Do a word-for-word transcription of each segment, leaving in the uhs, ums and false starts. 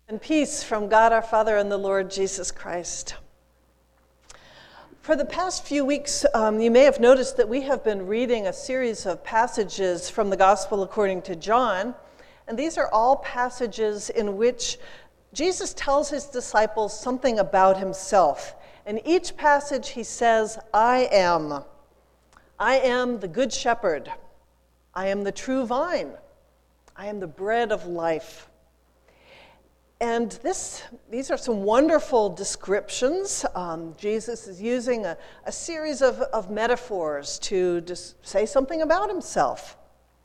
And peace from God our Father and the Lord Jesus Christ. For the past few weeks, um, you may have noticed that we have been reading a series of passages from the Gospel according to John, and these are all passages in which Jesus tells his disciples something about himself. In each passage he says, I am. I am the good shepherd. I am the true vine. I am the bread of life. And this, these are some wonderful descriptions. Um, Jesus is using a, a series of, of metaphors to just say something about himself.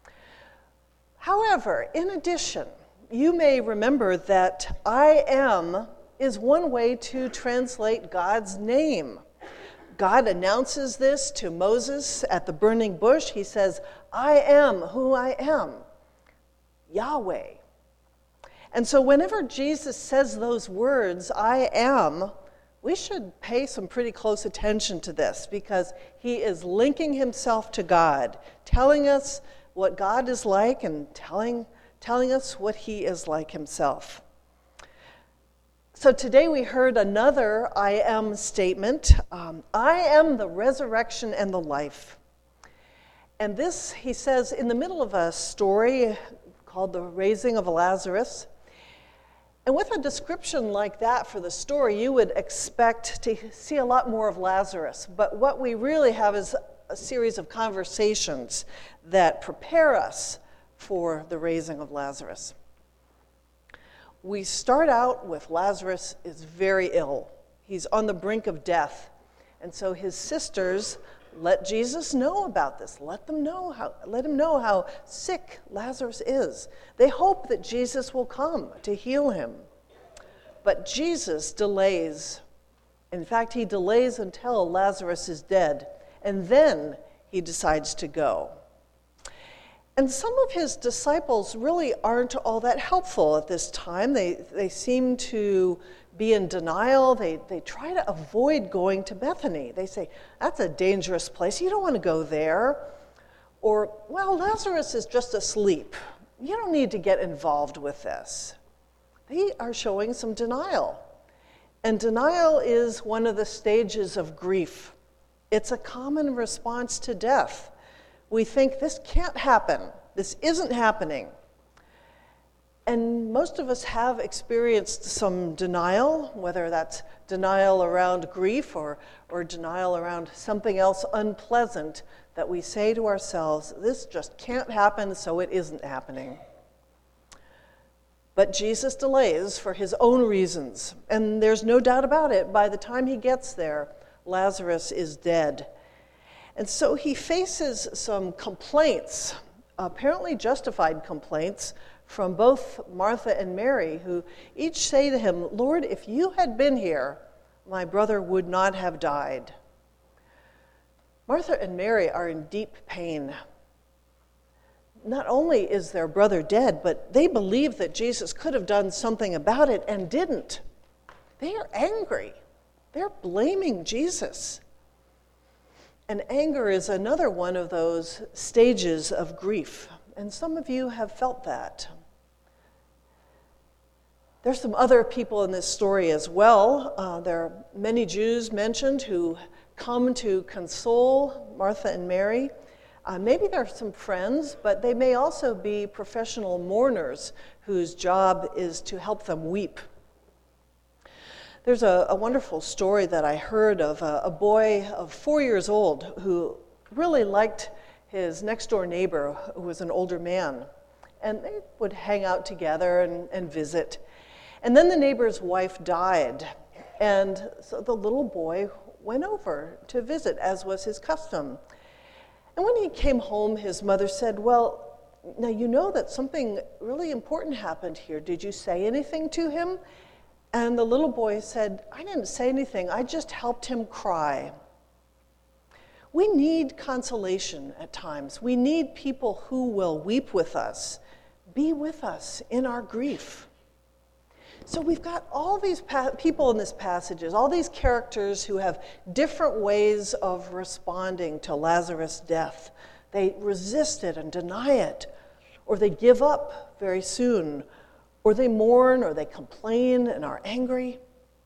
However, in addition, you may remember that I am is one way to translate God's name. God announces this to Moses at the burning bush. He says, I am who I am, Yahweh. And so whenever Jesus says those words, I am, we should pay some pretty close attention to this because he is linking himself to God, telling us what God is like and telling, telling us what he is like himself. So today we heard another I am statement. Um, I am the resurrection and the life. And this, he says, in the middle of a story called the raising of Lazarus. And with a description like that for the story, you would expect to see a lot more of Lazarus. But what we really have is a series of conversations that prepare us for the raising of Lazarus. We start out with Lazarus is very ill. He's on the brink of death. And so his sisters let Jesus know about this. Let them know how, let him know how sick Lazarus is. They hope that Jesus will come to heal him. But Jesus delays. In fact, he delays until Lazarus is dead, and then he decides to go. And some of his disciples really aren't all that helpful at this time. They, they seem to be in denial. They, they try to avoid going to Bethany. They say, that's a dangerous place. You don't want to go there. Or, well, Lazarus is just asleep. You don't need to get involved with this. They are showing some denial. And denial is one of the stages of grief. It's a common response to death. We think this can't happen. This isn't happening. And most of us have experienced some denial, whether that's denial around grief or, or denial around something else unpleasant that we say to ourselves, this just can't happen, so it isn't happening. But Jesus delays for his own reasons, and there's no doubt about it. By the time he gets there, Lazarus is dead. And so he faces some complaints, apparently justified complaints, from both Martha and Mary, who each say to him, Lord, if you had been here, my brother would not have died. Martha and Mary are in deep pain. Not only is their brother dead, but they believe that Jesus could have done something about it and didn't. They are angry. They're blaming Jesus. And anger is another one of those stages of grief. And some of you have felt that. There's some other people in this story as well. Uh, there are many Jews mentioned who come to console Martha and Mary. Uh, maybe there are some friends, but they may also be professional mourners whose job is to help them weep. There's a, a wonderful story that I heard of a, a boy of four years old who really liked his next-door neighbor, who was an older man. And they would hang out together and, and visit. And then the neighbor's wife died. And so the little boy went over to visit, as was his custom. And when he came home, his mother said, well, now you know that something really important happened here. Did you say anything to him? And the little boy said, I didn't say anything. I just helped him cry. We need consolation at times. We need people who will weep with us, be with us in our grief. So we've got all these pa- people in this passages, all these characters who have different ways of responding to Lazarus' death. They resist it and deny it, or they give up very soon, or they mourn, or they complain and are angry.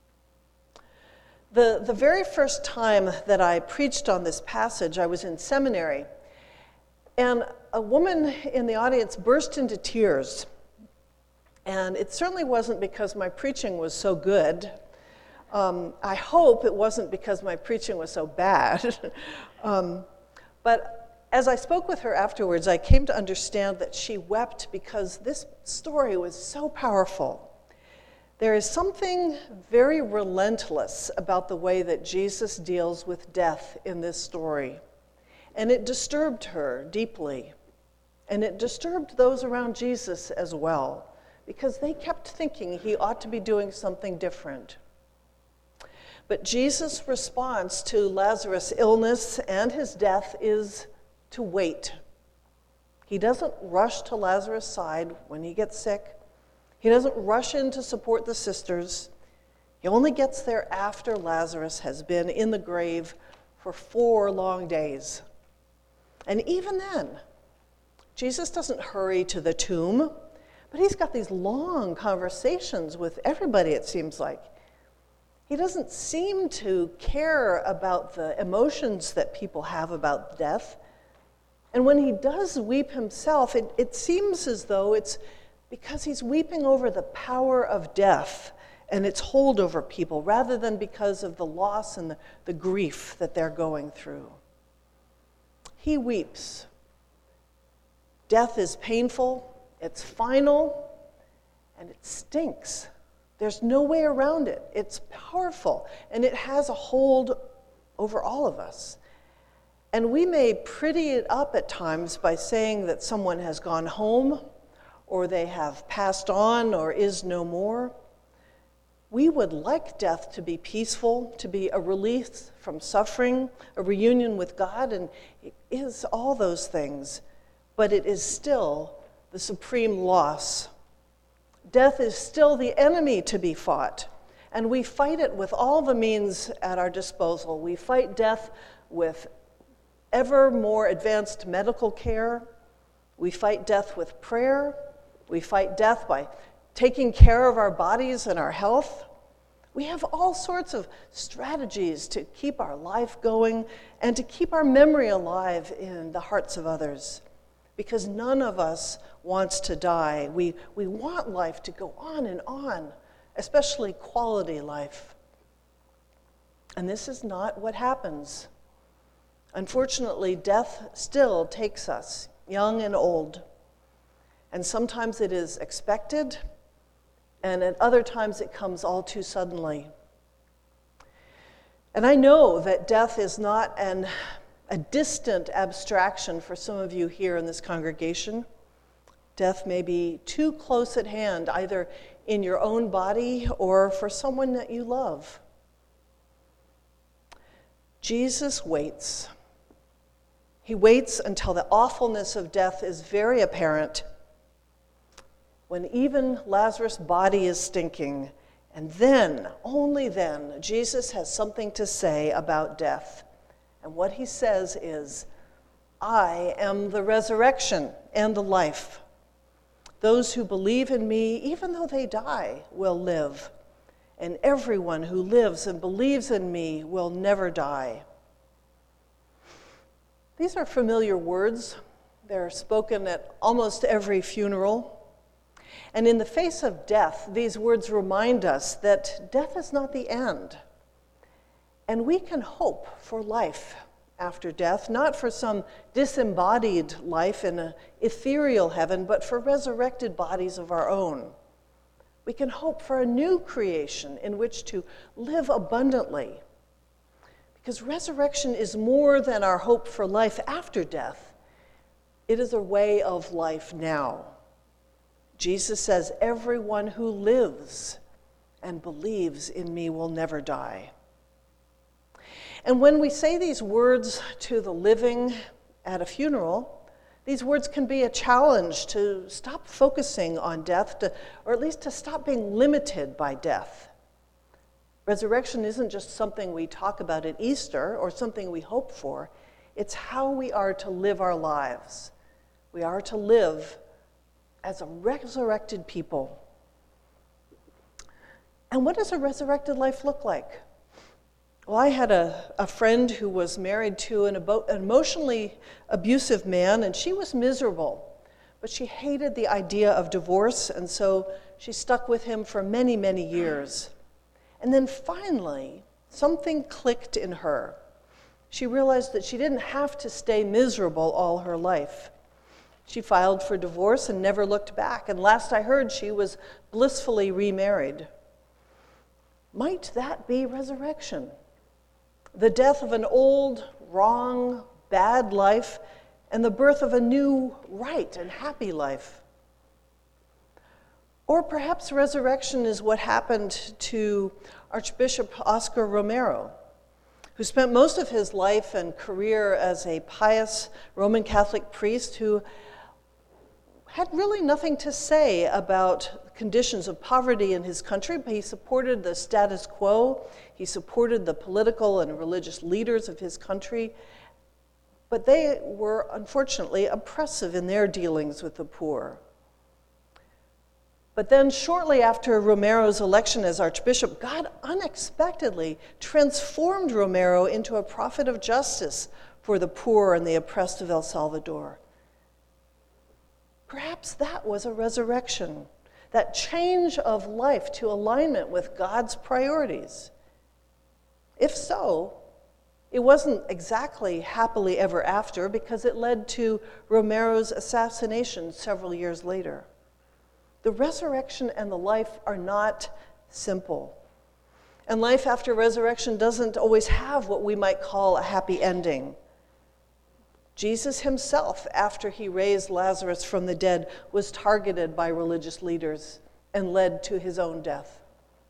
The, the very first time that I preached on this passage, I was in seminary, and a woman in the audience burst into tears. And it certainly wasn't because my preaching was so good. Um, I hope it wasn't because my preaching was so bad. um, but as I spoke with her afterwards, I came to understand that she wept because this story was so powerful. There is something very relentless about the way that Jesus deals with death in this story. And it disturbed her deeply. And it disturbed those around Jesus as well, because they kept thinking he ought to be doing something different. But Jesus' response to Lazarus' illness and his death is to wait. He doesn't rush to Lazarus' side when he gets sick. He doesn't rush in to support the sisters. He only gets there after Lazarus has been in the grave for four long days. And even then, Jesus doesn't hurry to the tomb, but he's got these long conversations with everybody, it seems like. He doesn't seem to care about the emotions that people have about death. And when he does weep himself, it, it seems as though it's because he's weeping over the power of death and its hold over people, rather than because of the loss and the, the grief that they're going through. He weeps. Death is painful, it's final, and it stinks. There's no way around it. It's powerful, and it has a hold over all of us. And we may pretty it up at times by saying that someone has gone home, or they have passed on, or is no more. We would like death to be peaceful, to be a release from suffering, a reunion with God, and it is all those things, but it is still the supreme loss. Death is still the enemy to be fought, and we fight it with all the means at our disposal. We fight death with ever more advanced medical care. We fight death with prayer. We fight death by taking care of our bodies and our health. We have all sorts of strategies to keep our life going and to keep our memory alive in the hearts of others, because none of us wants to die. We, we want life to go on and on, especially quality life. And this is not what happens. Unfortunately, death still takes us, young and old. And sometimes it is expected, and at other times it comes all too suddenly. And I know that death is not an, a distant abstraction for some of you here in this congregation. Death may be too close at hand, either in your own body or for someone that you love. Jesus waits. He waits until the awfulness of death is very apparent, when even Lazarus' body is stinking, and then, only then, Jesus has something to say about death. And what he says is, I am the resurrection and the life. Those who believe in me, even though they die, will live. And everyone who lives and believes in me will never die. These are familiar words. They're spoken at almost every funeral. And in the face of death, these words remind us that death is not the end. And we can hope for life after death, not for some disembodied life in an ethereal heaven, but for resurrected bodies of our own. We can hope for a new creation in which to live abundantly. Because resurrection is more than our hope for life after death. It is a way of life now. Jesus says, everyone who lives and believes in me will never die. And when we say these words to the living at a funeral, these words can be a challenge to stop focusing on death, to, or at least to stop being limited by death. Resurrection isn't just something we talk about at Easter or something we hope for. It's how we are to live our lives. We are to live as a resurrected people And what does a resurrected life look like? Well, I had a, a friend who was married to an, ebo- an emotionally abusive man, and she was miserable. But she hated the idea of divorce, and so she stuck with him for many, many years. And then finally, something clicked in her. She realized that she didn't have to stay miserable all her life. She filed for divorce and never looked back, and last I heard, she was blissfully remarried. Might that be resurrection? The death of an old, wrong, bad life, and the birth of a new, right and happy life. Or perhaps resurrection is what happened to Archbishop Oscar Romero, who spent most of his life and career as a pious Roman Catholic priest who had really nothing to say about conditions of poverty in his country, but he supported the status quo. He supported the political and religious leaders of his country, but they were unfortunately oppressive in their dealings with the poor. But then shortly after Romero's election as archbishop, God unexpectedly transformed Romero into a prophet of justice for the poor and the oppressed of El Salvador. Perhaps that was a resurrection, that change of life to alignment with God's priorities. If so, it wasn't exactly happily ever after, because it led to Romero's assassination several years later. The resurrection and the life are not simple. And life after resurrection doesn't always have what we might call a happy ending. Jesus himself, after he raised Lazarus from the dead, was targeted by religious leaders and led to his own death.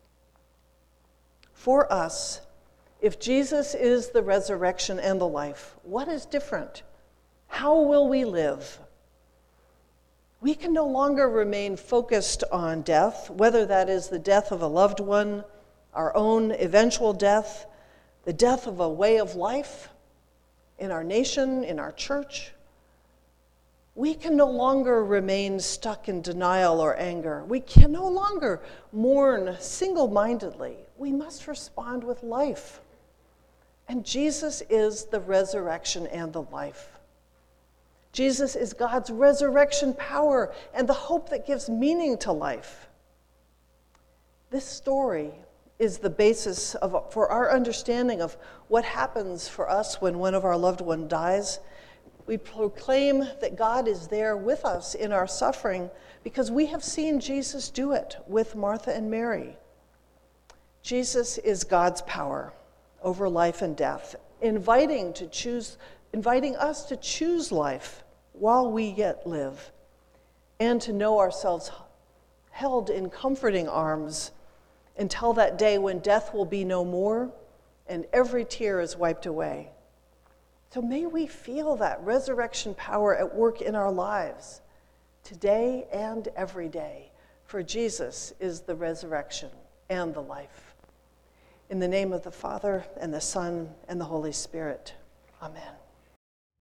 For us, if Jesus is the resurrection and the life, what is different? How will we live? We can no longer remain focused on death, whether that is the death of a loved one, our own eventual death, the death of a way of life in our nation, in our church. We can no longer remain stuck in denial or anger. We can no longer mourn single-mindedly. We must respond with life. And Jesus is the resurrection and the life. Jesus is God's resurrection power and the hope that gives meaning to life. This story is the basis of, for our understanding of what happens for us when one of our loved ones dies. We proclaim that God is there with us in our suffering because we have seen Jesus do it with Martha and Mary. Jesus is God's power over life and death, inviting to choose, inviting us to choose life while we yet live, and to know ourselves held in comforting arms until that day when death will be no more and every tear is wiped away. So may we feel that resurrection power at work in our lives today and every day, for Jesus is the resurrection and the life. In the name of the Father, and the Son, and the Holy Spirit. Amen.